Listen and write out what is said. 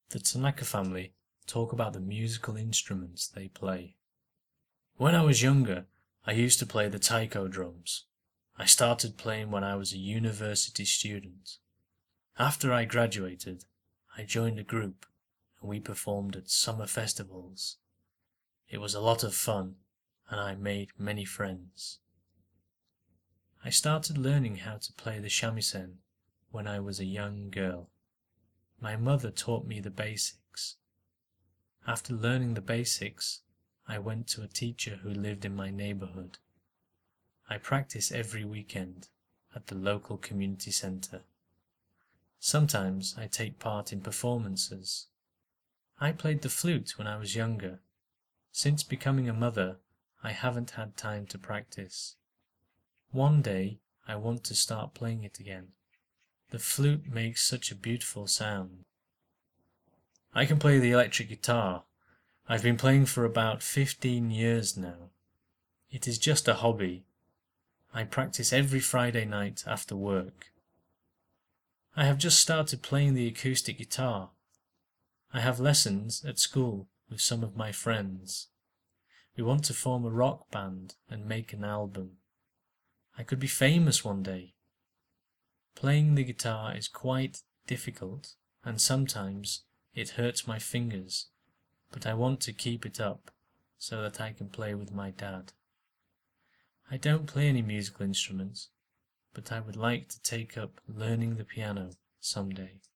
The Tanaka family talk about the musical instruments they play. When I was younger, I used to play the taiko drums. I started playing when I was a university student. After I graduated, I joined a group and we performed at summer festivals. It was a lot of fun and I made many friends. I started learning how to play the shamisen when I was a young girl. My mother taught me the basics. After learning the basics, I went to a teacher who lived in my neighborhood. I practice every weekend at the local community center. Sometimes I take part in performances. I played the flute when I was younger. Since becoming a mother, I haven't had time to practice. One day, I want to start playing it again. The flute makes such a beautiful sound. I can play the electric guitar. I've been playing for about 15 years now. It is just a hobby. I practice every Friday night after work. I have just started playing the acoustic guitar. I have lessons at school with some of my friends. We want to form a rock band and make an album. I could be famous one day. Playing the guitar is quite difficult and sometimes it hurts my fingers, but I want to keep it up so that I can play with my dad. I don't play any musical instruments, but I would like to take up learning the piano someday.